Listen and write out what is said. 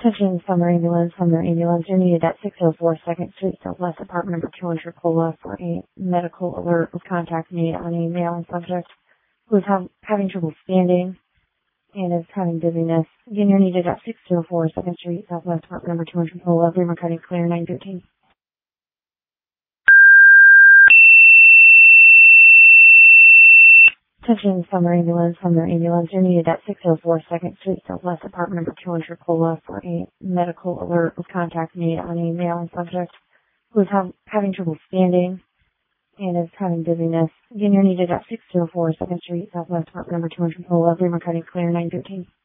Attention, Summer Ambulance, Summer Ambulance. You're needed at 604 2nd Street, Southwest, apartment number 200, Cola, for a medical alert with contact made on a male subject who is having trouble standing and is having dizziness. Again, you're needed at 604 2nd Street, Southwest, apartment number 200, Cola. Bremer County Clear, 913. Attention, Summer Ambulance, Summer Ambulance. You're needed at 604 2nd Street, Southwest, apartment number 200, Cola, for a medical alert with contact made on a male subject who is having trouble standing and is having dizziness. Again, you're needed at 604 2nd Street, Southwest, apartment number 200, Cola. Bremer County Clear, 913.